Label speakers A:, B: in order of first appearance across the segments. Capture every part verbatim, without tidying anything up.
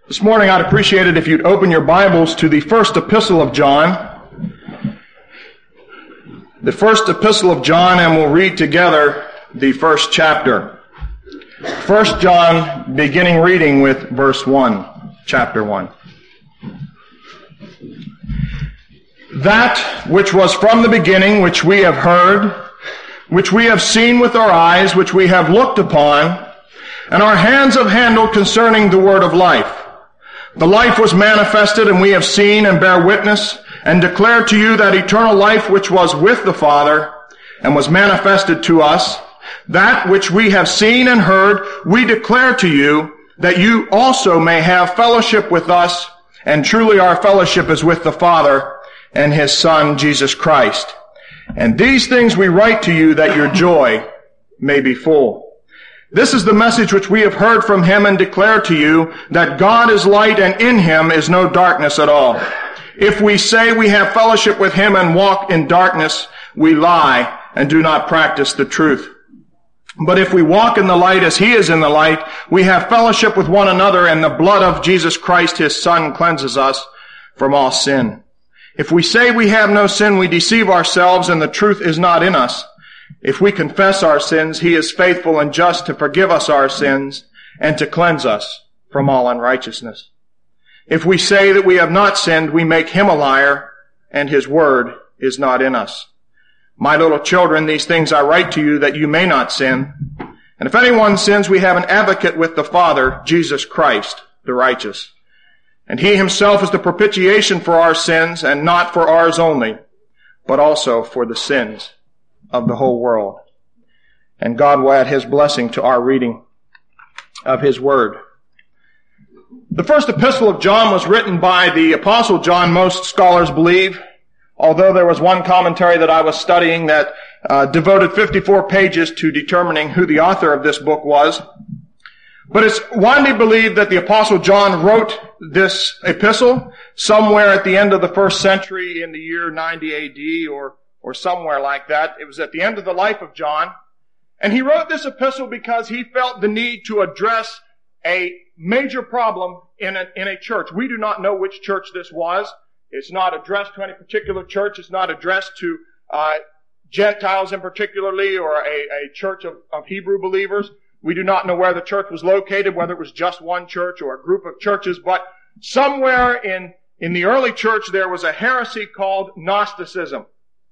A: This morning I'd appreciate it if you'd open your Bibles to the first epistle of John. The first epistle of John, and we'll read together the first chapter. First John, beginning reading with verse one, chapter one. That which was from the beginning, which we have heard, which we have seen with our eyes, which we have looked upon, and our hands have handled concerning the word of life. The life was manifested, and we have seen and bear witness, and declare to you that eternal life which was with the Father, and was manifested to us. That which we have seen and heard, we declare to you, that you also may have fellowship with us, and truly our fellowship is with the Father and His Son, Jesus Christ. And these things we write to you, that your joy may be full. This is the message which we have heard from Him and declare to you, that God is light and in Him is no darkness at all. If we say we have fellowship with Him and walk in darkness, we lie and do not practice the truth. But if we walk in the light as He is in the light, we have fellowship with one another, and the blood of Jesus Christ, His Son, cleanses us from all sin. If we say we have no sin, we deceive ourselves, and the truth is not in us. If we confess our sins, He is faithful and just to forgive us our sins and to cleanse us from all unrighteousness. If we say that we have not sinned, we make Him a liar, and His word is not in us. My little children, these things I write to you that you may not sin. And if anyone sins, we have an advocate with the Father, Jesus Christ, the righteous. And He Himself is the propitiation for our sins, and not for ours only, but also for the sins of the whole world. And God will add His blessing to our reading of His Word. The first epistle of John was written by the Apostle John, most scholars believe, although there was one commentary that I was studying that uh, devoted fifty-four pages to determining who the author of this book was. But it's widely believed that the Apostle John wrote this epistle somewhere at the end of the first century in the year ninety A D or or somewhere like that. It was at the end of the life of John. And he wrote this epistle because he felt the need to address a major problem in a, in a church. We do not know which church this was. It's not addressed to any particular church. It's not addressed to uh, Gentiles in particularly, or a, a church of, of Hebrew believers. We do not know where the church was located, whether it was just one church or a group of churches. But somewhere in, in the early church there was a heresy called Gnosticism.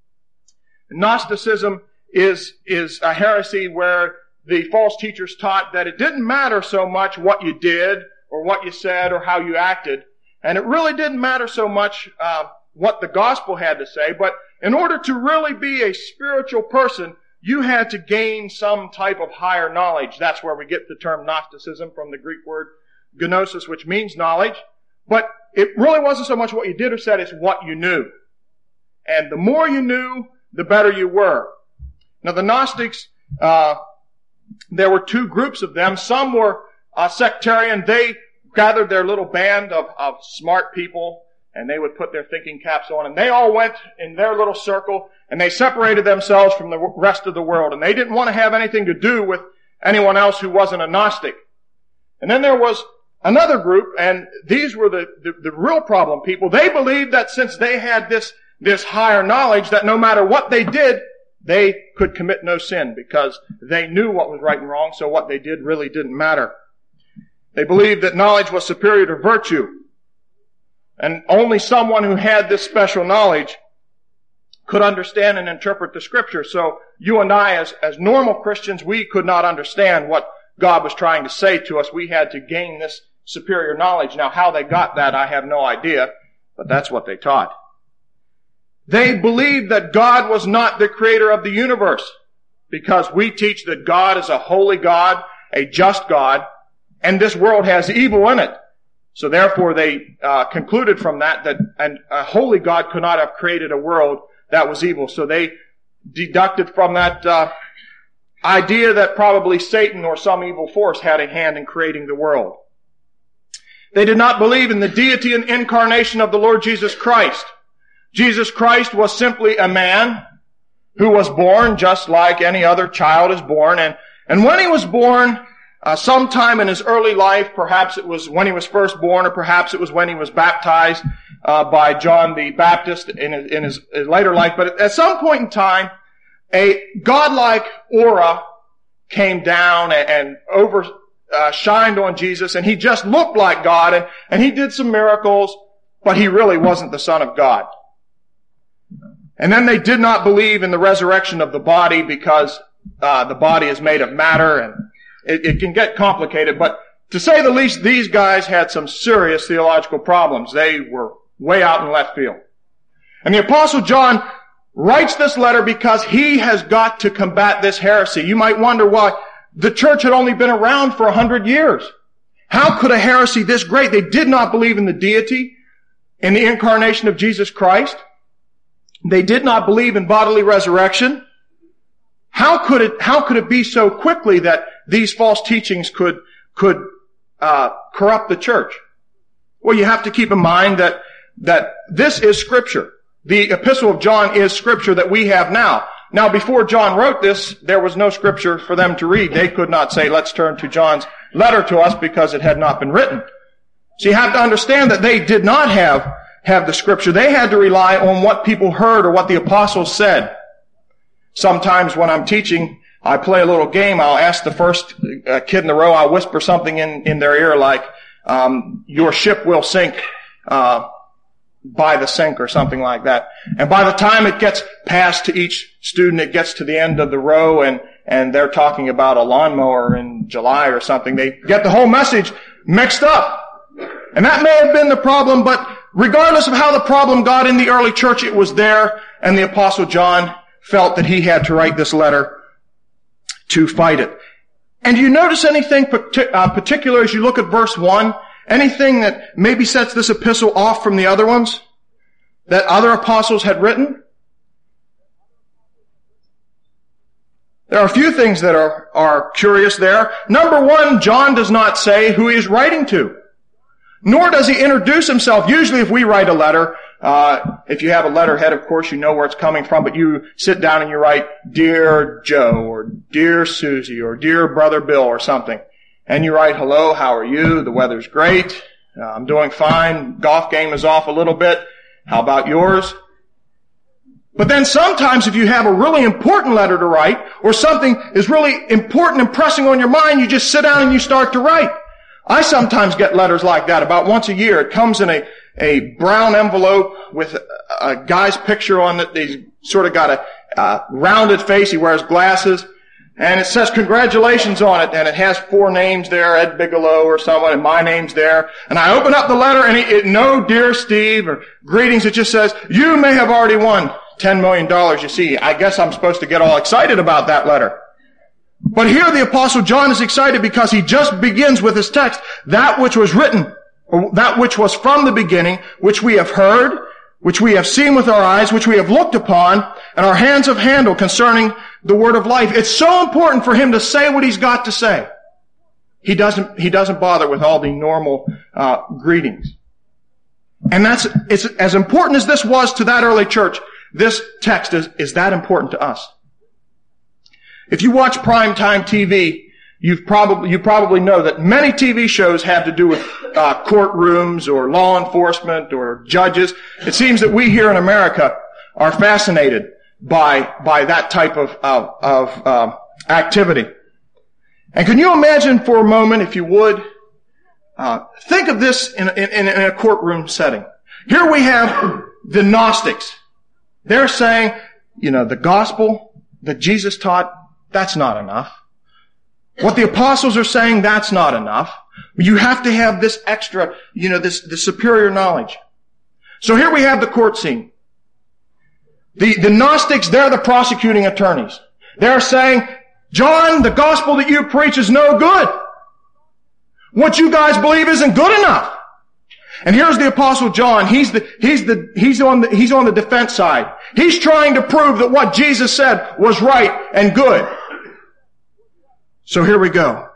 A: Gnosticism is, is a heresy where the false teachers taught that it didn't matter so much what you did or what you said or how you acted. And it really didn't matter so much uh, what the gospel had to say. But in order to really be a spiritual person, you had to gain some type of higher knowledge. That's where we get the term Gnosticism from the Greek word gnosis, which means knowledge. But it really wasn't so much what you did or said, it's what you knew. And the more you knew, the better you were. Now the Gnostics, uh, there were two groups of them. Some were uh, sectarian. They gathered their little band of, of smart people, and they would put their thinking caps on, and they all went in their little circle, and they separated themselves from the rest of the world, and they didn't want to have anything to do with anyone else who wasn't a Gnostic. And then there was another group, and these were the, the, the real problem people. They believed that since they had this this higher knowledge, that no matter what they did, they could commit no sin because they knew what was right and wrong, so what they did really didn't matter. They believed that knowledge was superior to virtue. And only someone who had this special knowledge could understand and interpret the Scripture. So you and I, as, as normal Christians, we could not understand what God was trying to say to us. We had to gain this superior knowledge. Now, how they got that, I have no idea, but that's what they taught. They believed that God was not the creator of the universe, because we teach that God is a holy God, a just God, and this world has evil in it. So therefore they uh, concluded from that that an, a holy God could not have created a world that was evil. So they deducted from that uh, idea that probably Satan or some evil force had a hand in creating the world. They did not believe in the deity and incarnation of the Lord Jesus Christ. Jesus Christ was simply a man who was born just like any other child is born. And, and when he was born, uh, sometime in his early life, perhaps it was when he was first born, or perhaps it was when he was baptized uh, by John the Baptist in his, in his later life. But at some point in time, a godlike aura came down and, and over uh, shined on Jesus, and he just looked like God, and, and he did some miracles, but he really wasn't the Son of God. And then they did not believe in the resurrection of the body because uh, the body is made of matter, and it, it can get complicated. But to say the least, these guys had some serious theological problems. They were way out in left field. And the Apostle John writes this letter because he has got to combat this heresy. You might wonder why the church had only been around for a hundred years. How could a heresy this great? They did not believe in the deity, in the incarnation of Jesus Christ. They did not believe in bodily resurrection. How could it, how could it be so quickly that these false teachings could, could, uh, corrupt the church? Well, you have to keep in mind that, that this is Scripture. The Epistle of John is Scripture that we have now. Now, before John wrote this, there was no Scripture for them to read. They could not say, let's turn to John's letter to us because it had not been written. So you have to understand that they did not have have the Scripture. They had to rely on what people heard or what the apostles said. Sometimes when I'm teaching, I play a little game. I'll ask the first uh, kid in the row, I'll whisper something in, in their ear like, um, your ship will sink uh, by the sink or something like that. And by the time it gets past to each student, it gets to the end of the row and, and they're talking about a lawnmower in July or something. They get the whole message mixed up. And that may have been the problem, but regardless of how the problem got in the early church, it was there, and the Apostle John felt that he had to write this letter to fight it. And do you notice anything particular as you look at verse one? Anything that maybe sets this epistle off from the other ones that other apostles had written? There are a few things that are, are curious there. Number one, John does not say who he is writing to. Nor does he introduce himself. Usually if we write a letter, uh, if you have a letterhead, of course, you know where it's coming from, but you sit down and you write, Dear Joe, or Dear Susie, or Dear Brother Bill, or something. And you write, hello, how are you? The weather's great. Uh, I'm doing fine. Golf game is off a little bit. How about yours? But then sometimes if you have a really important letter to write, or something is really important and pressing on your mind, you just sit down and you start to write. I sometimes get letters like that about once a year. It comes in a, a brown envelope with a, a guy's picture on it. He's sort of got a, a rounded face. He wears glasses. And it says congratulations on it. And it has four names there, Ed Bigelow or someone, and my name's there. And I open up the letter and it, it no dear Steve or greetings. It just says, you may have already won ten million dollars. You see, I guess I'm supposed to get all excited about that letter. But here the Apostle John is excited because he just begins with his text, that which was written, or that which was from the beginning, which we have heard, which we have seen with our eyes, which we have looked upon, and our hands have handled concerning the word of life. It's so important for him to say what he's got to say. He doesn't, he doesn't bother with all the normal uh, greetings. And that's, it's as important as this was to that early church, this text is, is that important to us. If you watch primetime T V, you've probably, you probably know that many T V shows have to do with uh, courtrooms or law enforcement or judges. It seems that we here in America are fascinated by, by that type of, of, of uh, activity. And can you imagine for a moment, if you would, uh, think of this in, in, in a courtroom setting. Here we have the Gnostics. They're saying, you know, the gospel that Jesus taught, that's not enough. What the apostles are saying, that's not enough. You have to have this extra, you know, this, this superior knowledge. So here we have the court scene. The, the Gnostics, they're the prosecuting attorneys. They're saying, John, the gospel that you preach is no good. What you guys believe isn't good enough. And here's the Apostle John. He's the, he's the, he's on the, he's on the defense side. He's trying to prove that what Jesus said was right and good. So here we go.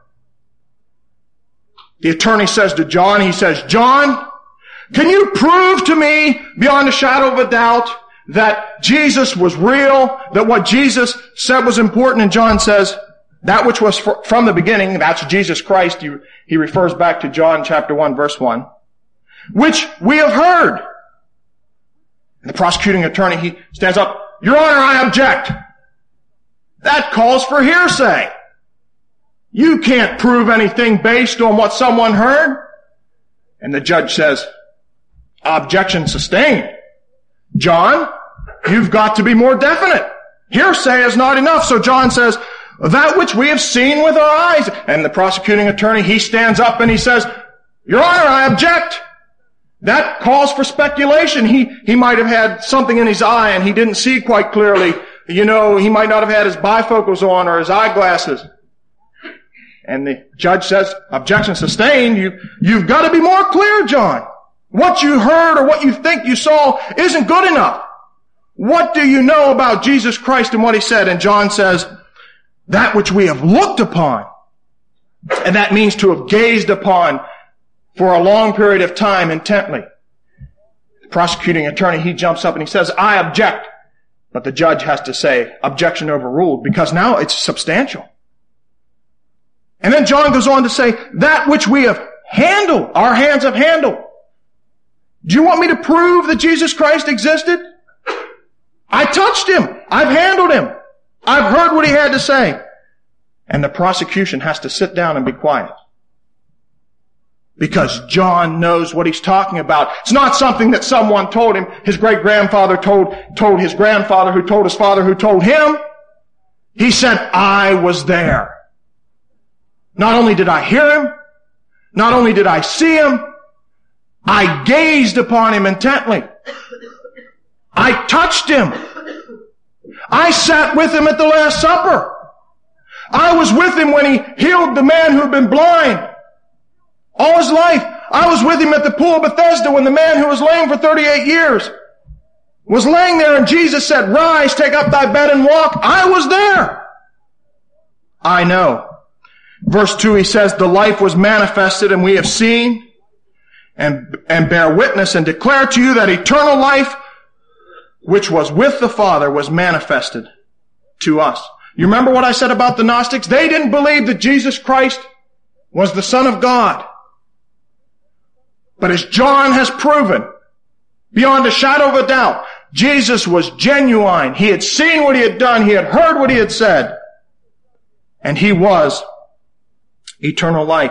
A: The attorney says to John, he says, John, can you prove to me beyond a shadow of a doubt that Jesus was real, that what Jesus said was important? And John says, that which was fr- from the beginning, that's Jesus Christ. He, he refers back to John chapter one, verse one, which we have heard. And the prosecuting attorney, he stands up, Your Honor, I object. That calls for hearsay. You can't prove anything based on what someone heard. And the judge says, objection sustained. John, you've got to be more definite. Hearsay is not enough. So John says, that which we have seen with our eyes. And the prosecuting attorney, he stands up and he says, Your Honor, I object. That calls for speculation. He, he might have had something in his eye and he didn't see quite clearly. You know, he might not have had his bifocals on or his eyeglasses. And the judge says, objection sustained. You, you've got to be more clear, John. What you heard or what you think you saw isn't good enough. What do you know about Jesus Christ and what he said? And John says, that which we have looked upon. And that means to have gazed upon for a long period of time intently. The prosecuting attorney, he jumps up and he says, I object. But the judge has to say, objection overruled, because now it's substantial. And then John goes on to say, that which we have handled, our hands have handled. Do you want me to prove that Jesus Christ existed? I touched him. I've handled him. I've heard what he had to say. And the prosecution has to sit down and be quiet. Because John knows what he's talking about. It's not something that someone told him. His great-grandfather told, told his grandfather, who told his father, who told him. He said, I was there. Not only did I hear him, not only did I see him, I gazed upon him intently. I touched him. I sat with him at the Last Supper. I was with him when he healed the man who had been blind all his life. I was with him at the pool of Bethesda when the man who was lame for thirty-eight years was laying there and Jesus said, rise, take up thy bed and walk. I was there. I know. Verse two, he says, the life was manifested and we have seen and, and bear witness and declare to you that eternal life which was with the Father was manifested to us. You remember what I said about the Gnostics? They didn't believe that Jesus Christ was the Son of God. But as John has proven, beyond a shadow of a doubt, Jesus was genuine. He had seen what he had done. He had heard what he had said. And he was eternal life.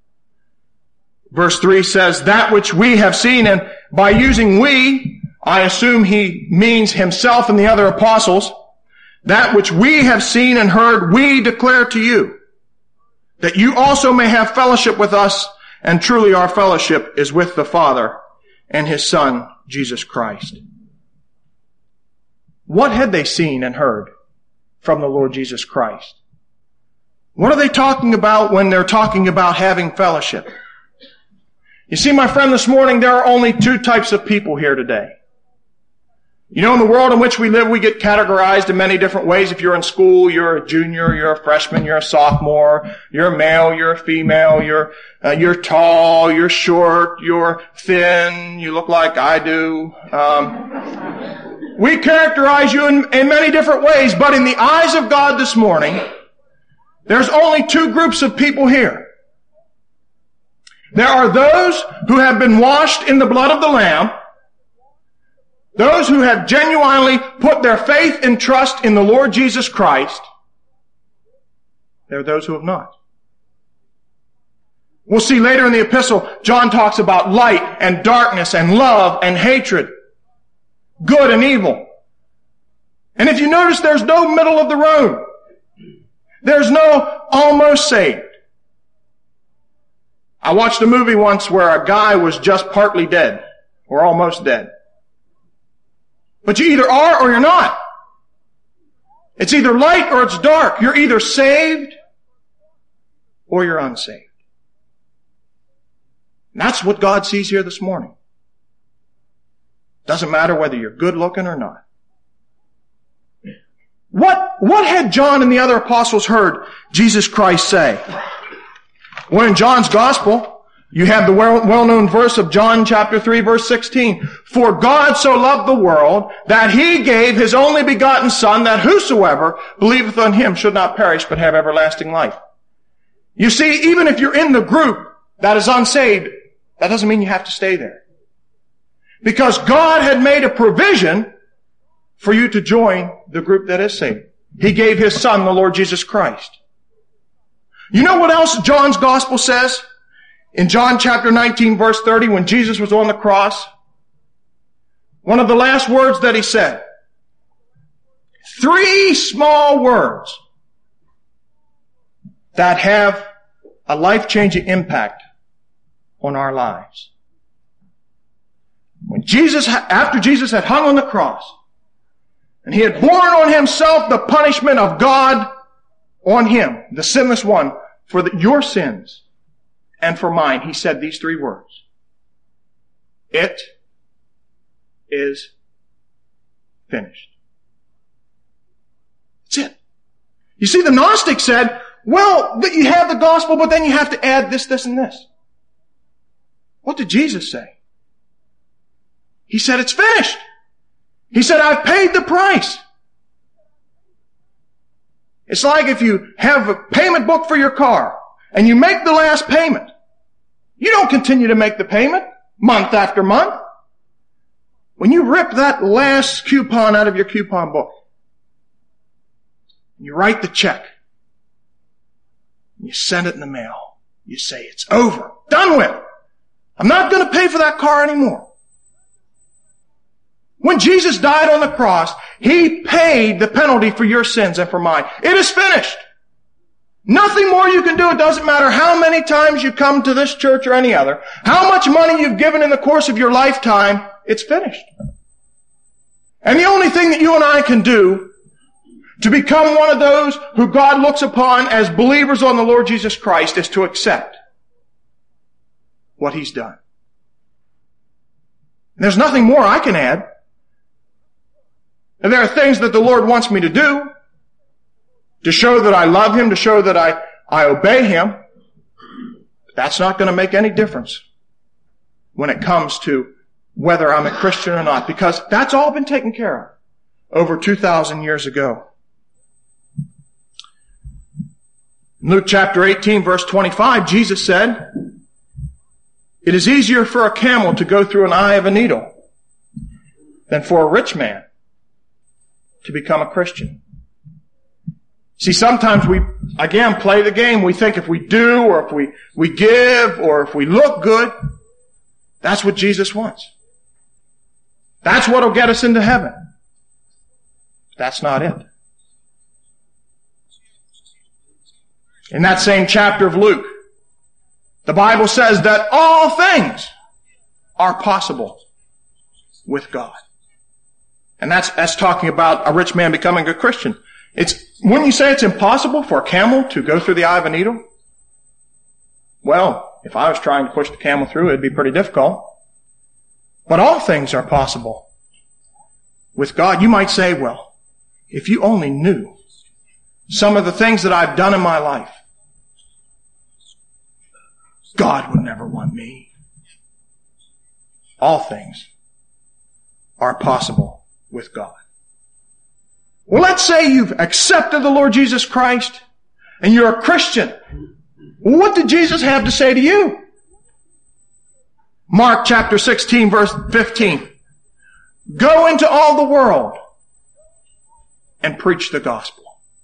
A: Verse three says, that which we have seen, and by using we, I assume he means himself and the other apostles, that which we have seen and heard, we declare to you, that you also may have fellowship with us, and truly our fellowship is with the Father and his Son, Jesus Christ. What had they seen and heard from the Lord Jesus Christ? What are they talking about when they're talking about having fellowship? You see, my friend, this morning there are only two types of people here today. You know, in the world in which we live, we get categorized in many different ways. If you're in school, you're a junior, you're a freshman, you're a sophomore, you're a male, you're a female, you're uh, you're tall, you're short, you're thin, you look like I do. Um, we characterize you in, in many different ways, but in the eyes of God this morning, there's only two groups of people here. There are those who have been washed in the blood of the Lamb, those who have genuinely put their faith and trust in the Lord Jesus Christ. There are those who have not. We'll see later in the epistle, John talks about light and darkness and love and hatred, good and evil. And if you notice, there's no middle of the road. There's no almost saved. I watched a movie once where a guy was just partly dead or almost dead. But you either are or you're not. It's either light or it's dark. You're either saved or you're unsaved. And that's what God sees here this morning. Doesn't matter whether you're good looking or not. What, what had John and the other apostles heard Jesus Christ say? Well, in John's gospel, You have the well-known verse of John chapter three verse sixteen. For God so loved the world that He gave His only begotten Son, that whosoever believeth on Him should not perish but have everlasting life. You see, even if you're in the group that is unsaved, that doesn't mean you have to stay there. Because God had made a provision for you to join the group that is saved. He gave His Son, the Lord Jesus Christ. You know what else John's Gospel says? In John chapter nineteen verse thirty, when Jesus was on the cross, one of the last words that He said, three small words that have a life-changing impact on our lives. When Jesus, after Jesus had hung on the cross, and He had borne on Himself the punishment of God on Him, the sinless one, for the, your sins and for mine, He said these three words. It is finished. That's it. You see, the Gnostic said, well, you have the gospel, but then you have to add this, this, and this. What did Jesus say? He said, it's finished. He said, I've paid the price. It's like if you have a payment book for your car and you make the last payment. You don't continue to make the payment month after month. When you rip that last coupon out of your coupon book, you write the check, you send it in the mail, you say, it's over, done with. I'm not going to pay for that car anymore. When Jesus died on the cross, He paid the penalty for your sins and for mine. It is finished. Nothing more you can do. It doesn't matter how many times you come to this church or any other, how much money you've given in the course of your lifetime, it's finished. And the only thing that you and I can do to become one of those who God looks upon as believers on the Lord Jesus Christ is to accept what He's done. And there's nothing more I can add. And there are things that the Lord wants me to do to show that I love Him, to show that I, I obey Him. But that's not going to make any difference when it comes to whether I'm a Christian or not, because that's all been taken care of over two thousand years ago. In Luke chapter eighteen, verse twenty-five, Jesus said, it is easier for a camel to go through an eye of a needle than for a rich man to become a Christian. See, sometimes we, again, play the game. We think if we do, or if we, we give, or if we look good, that's what Jesus wants. That's what will get us into heaven. That's not it. In that same chapter of Luke, the Bible says that all things are possible with God. And that's, that's talking about a rich man becoming a Christian. It's, wouldn't you say it's impossible for a camel to go through the eye of a needle? Well, if I was trying to push the camel through, it'd be pretty difficult. But all things are possible with God. You might say, well, if you only knew some of the things that I've done in my life, God would never want me. All things are possible with God. Well, let's say you've accepted the Lord Jesus Christ and you're a Christian. Well, what did Jesus have to say to you? Mark chapter sixteen, verse fifteen. Go into all the world and preach the gospel.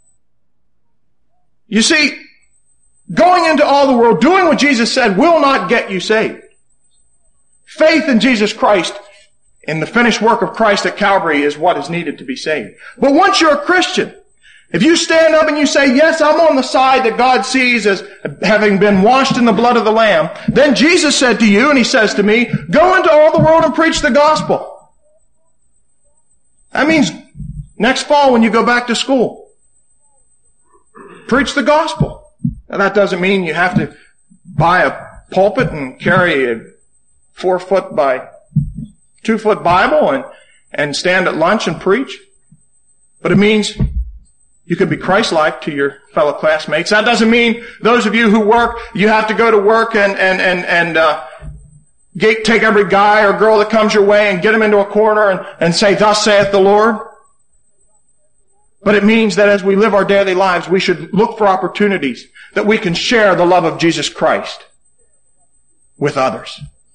A: You see, going into all the world, doing what Jesus said, will not get you saved. Faith in Jesus Christ, in the finished work of Christ at Calvary, is what is needed to be saved. But once you're a Christian, if you stand up and you say, yes, I'm on the side that God sees as having been washed in the blood of the Lamb, then Jesus said to you, and He says to me, go into all the world and preach the gospel. That means next fall when you go back to school, preach the gospel. Now that doesn't mean you have to buy a pulpit and carry a four foot by two foot Bible and, and stand at lunch and preach. But it means You can be Christ-like to your fellow classmates. That doesn't mean those of you who work, you have to go to work and, and, and, and, uh, get, take every guy or girl that comes your way and get them into a corner and, and say, "Thus saith the Lord." But it means that as we live our daily lives, we should look for opportunities that we can share the love of Jesus Christ with others.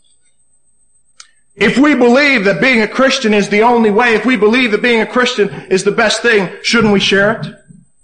A: If we believe that being a Christian is the only way, if we believe that being a Christian is the best thing, shouldn't we share it?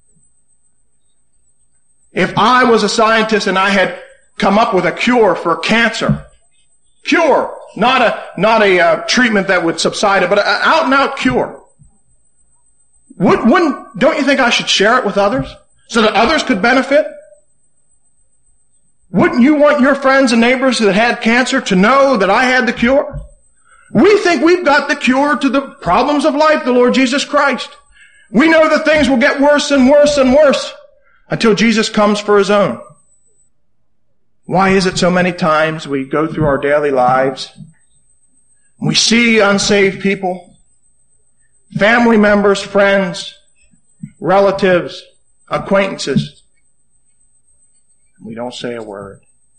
A: If I was a scientist and I had come up with a cure for cancer, cure, not a, not a uh, treatment that would subside it, but an out and out cure, Wouldn't, wouldn't, don't you think I should share it with others so that others could benefit? Wouldn't you want your friends and neighbors that had cancer to know that I had the cure? We think we've got the cure to the problems of life, the Lord Jesus Christ. We know that things will get worse and worse and worse until Jesus comes for His own. Why is it so many times we go through our daily lives, we see unsaved people, family members, friends, relatives, acquaintances, and we don't say a word?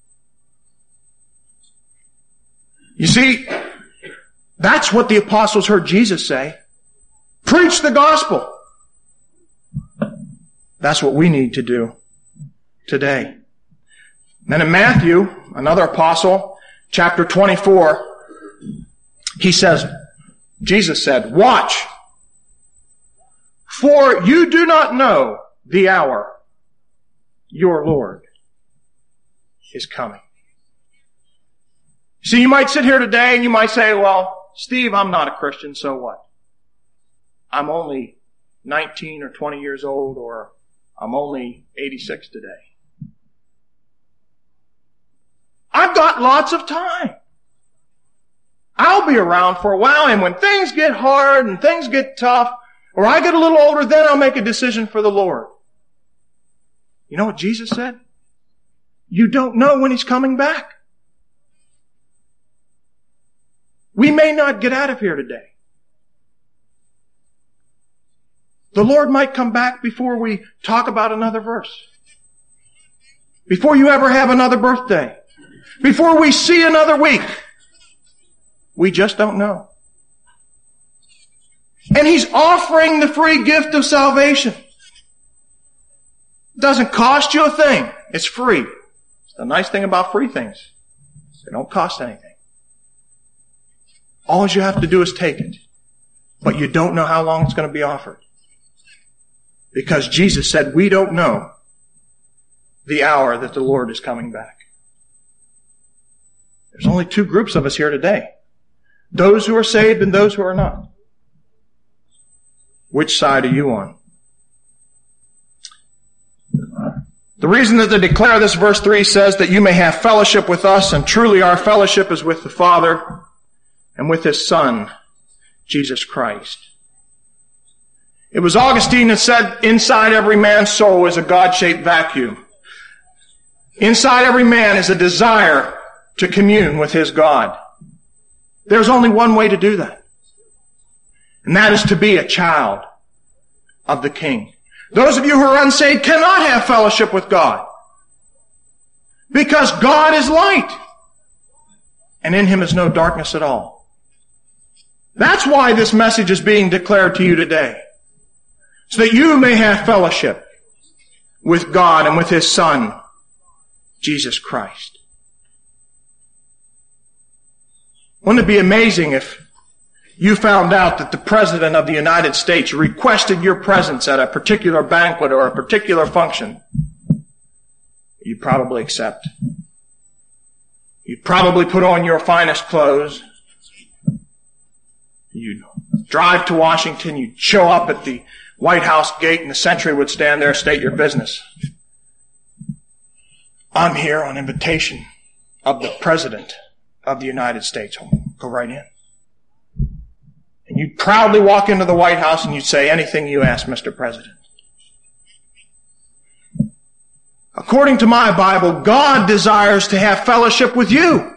A: You see, that's what the apostles heard Jesus say. Preach the gospel. That's what we need to do today. Then in Matthew, another apostle, chapter twenty-four, he says, Jesus said, "Watch, for you do not know the hour your Lord is coming." See, you might sit here today and you might say, "Well, Steve, I'm not a Christian, so what? I'm only nineteen or twenty years old, or I'm only eighty-six today. I've got lots of time. I'll be around for a while, and when things get hard and things get tough, or I get a little older, then I'll make a decision for the Lord." You know what Jesus said? You don't know when He's coming back. We may not get out of here today. The Lord might come back before we talk about another verse. Before you ever have another birthday. Before we see another week. We just don't know. And He's offering the free gift of salvation. It doesn't cost you a thing. It's free. It's the nice thing about free things. They don't cost anything. All you have to do is take it. But you don't know how long it's going to be offered. Because Jesus said we don't know the hour that the Lord is coming back. There's only two groups of us here today. Those who are saved and those who are not. Which side are you on? The reason that they declare this, verse three says that you may have fellowship with us, and truly our fellowship is with the Father and with His Son, Jesus Christ. It was Augustine that said, inside every man's soul is a God-shaped vacuum. Inside every man is a desire to commune with his God. There's only one way to do that. And that is to be a child of the King. Those of you who are unsaved cannot have fellowship with God. Because God is light. And in Him is no darkness at all. That's why this message is being declared to you today. So that you may have fellowship with God and with His Son, Jesus Christ. Wouldn't it be amazing if you found out that the President of the United States requested your presence at a particular banquet or a particular function? You'd probably accept. You'd probably put on your finest clothes. You'd drive to Washington. You'd show up at the White House gate, and the sentry would stand there, state your business. I'm here on invitation of the President of the United States. Go right in. And you'd proudly walk into the White House and you'd say, anything you ask, Mister President. According to my Bible, God desires to have fellowship with you.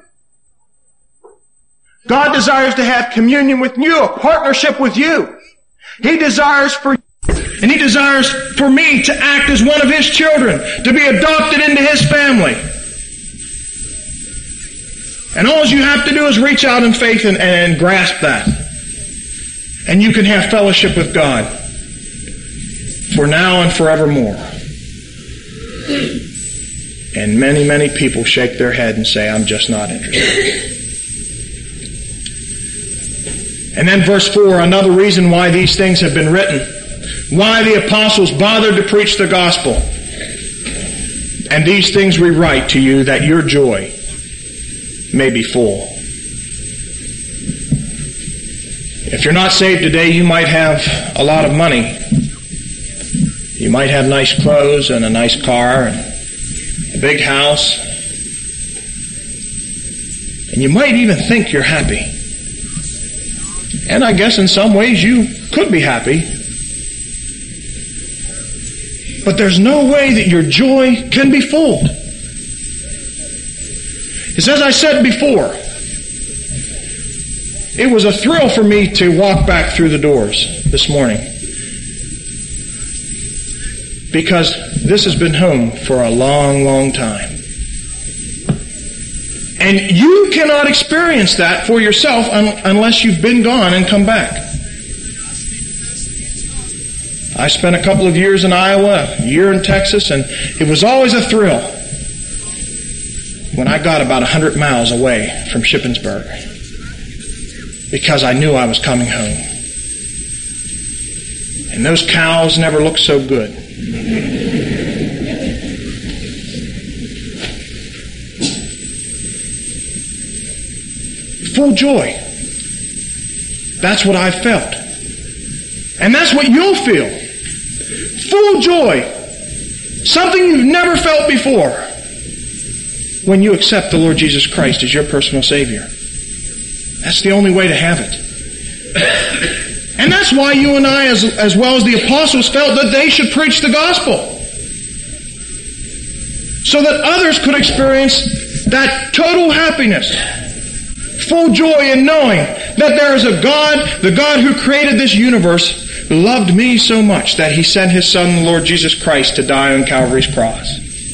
A: God desires to have communion with you, a partnership with you. He desires for you, and He desires desires for me to act as one of His children, to be adopted into His family. And all you have to do is reach out in faith and, and grasp that. And you can have fellowship with God for now and forevermore. And many, many people shake their head and say, I'm just not interested. And then verse four, another reason why these things have been written. Why the apostles bothered to preach the gospel. And these things we write to you that your joy may be full. If you're not saved today, you might have a lot of money. You might have nice clothes and a nice car and a big house. And you might even think you're happy. And I guess in some ways you could be happy. But there's no way that your joy can be full. It's as I said before, it was a thrill for me to walk back through the doors this morning. Because this has been home for a long, long time. And you cannot experience that for yourself un- unless you've been gone and come back. I spent a couple of years in Iowa, a year in Texas, and it was always a thrill when I got about one hundred miles away from Shippensburg, because I knew I was coming home. And those cows never looked so good. Full joy. That's what I felt. And that's what you'll feel. Full joy. Something you've never felt before when you accept the Lord Jesus Christ as your personal Savior. That's the only way to have it. And that's why you and I, as, as well as the apostles, felt that they should preach the gospel. So that others could experience that total happiness. Full joy in knowing that there is a God, the God who created this universe, loved me so much that He sent His Son, the Lord Jesus Christ, to die on Calvary's cross.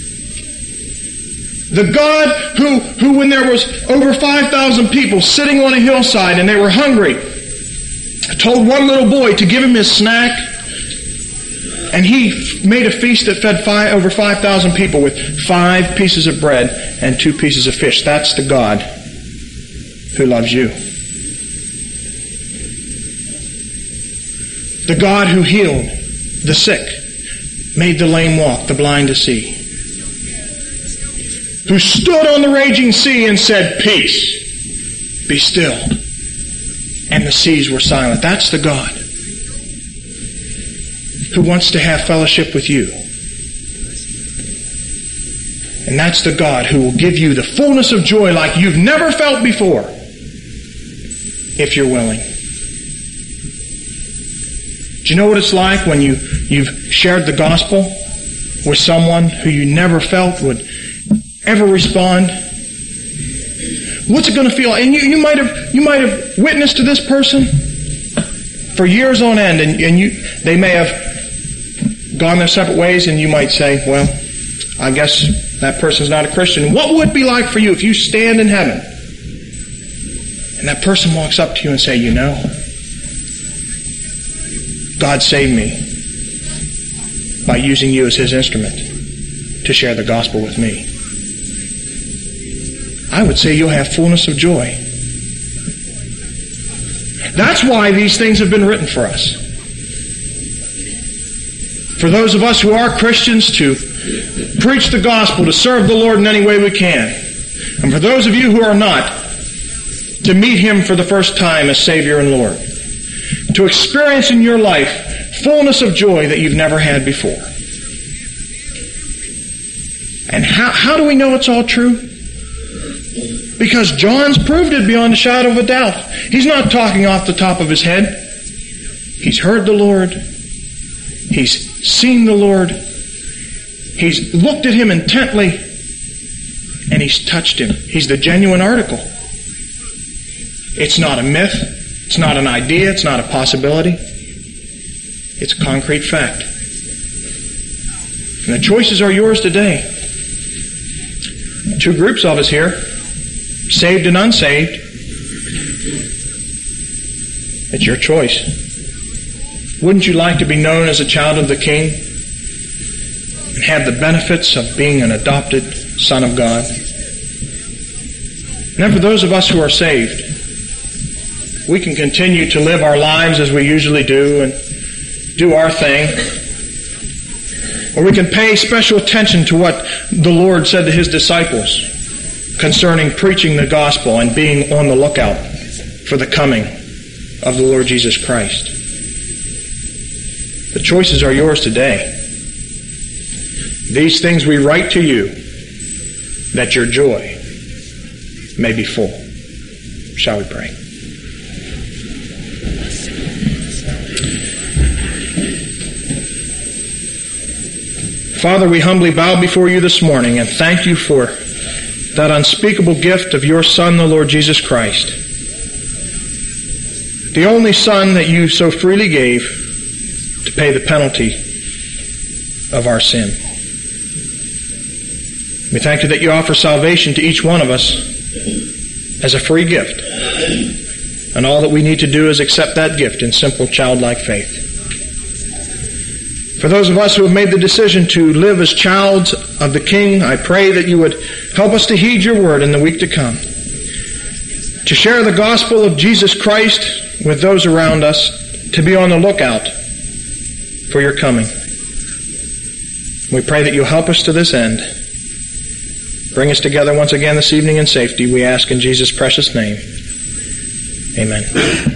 A: The God who, who when there was over five thousand people sitting on a hillside and they were hungry, told one little boy to give him his snack, and He made a feast that fed five, over five thousand people with five pieces of bread and two pieces of fish. That's the God who loves you. The God who healed the sick, made the lame walk, the blind to see. Who stood on the raging sea and said, "Peace, be still." And the seas were silent. That's the God who wants to have fellowship with you. And that's the God who will give you the fullness of joy like you've never felt before, if you're willing. Do you know what it's like when you, you've shared the gospel with someone who you never felt would ever respond? What's it going to feel like? And you, you might have you might have witnessed to this person for years on end, and, and you they may have gone their separate ways, and you might say, well, I guess that person's not a Christian. What would it be like for you if you stand in heaven and that person walks up to you and say, you know, God saved me by using you as His instrument to share the gospel with me? I would say you'll have fullness of joy. That's why these things have been written for us. For those of us who are Christians, to preach the gospel, to serve the Lord in any way we can. And for those of you who are not, to meet Him for the first time as Savior and Lord. To experience in your life fullness of joy that you've never had before. And how, how do we know it's all true? Because John's proved it beyond a shadow of a doubt. He's not talking off the top of his head. He's heard the Lord. He's seen the Lord. He's looked at Him intently. And he's touched Him. He's the genuine article. It's not a myth. It's not an idea. It's not a possibility. It's a concrete fact. And the choices are yours today. Two groups of us here, saved and unsaved. It's your choice. Wouldn't you like to be known as a child of the King and have the benefits of being an adopted son of God? And then for those of us who are saved, we can continue to live our lives as we usually do and do our thing. Or we can pay special attention to what the Lord said to His disciples concerning preaching the gospel and being on the lookout for the coming of the Lord Jesus Christ. The choices are yours today. These things we write to you, that your joy may be full. Shall we pray? Father, we humbly bow before you this morning and thank you for that unspeakable gift of your Son, the Lord Jesus Christ. The only Son that you so freely gave to pay the penalty of our sin. We thank you that you offer salvation to each one of us as a free gift. And all that we need to do is accept that gift in simple childlike faith. For those of us who have made the decision to live as childs of the King, I pray that you would help us to heed your word in the week to come. To share the gospel of Jesus Christ with those around us, to be on the lookout for your coming. We pray that you'll help us to this end. Bring us together once again this evening in safety, we ask in Jesus' precious name. Amen.